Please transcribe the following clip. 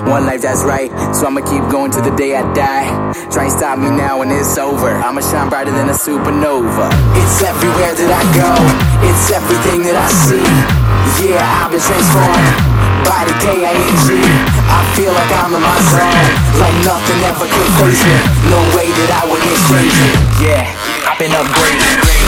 One life, that's right, so I'ma keep going till the day I die. Try and stop me now when it's over. I'ma shine brighter than a supernova. It's everywhere that I go, it's everything that I see. Yeah, I've been transformed by the K-I-N-G. I feel like I'm in my zone, like nothing ever could face me. No way that I would get crazy. Yeah, I've been upgraded.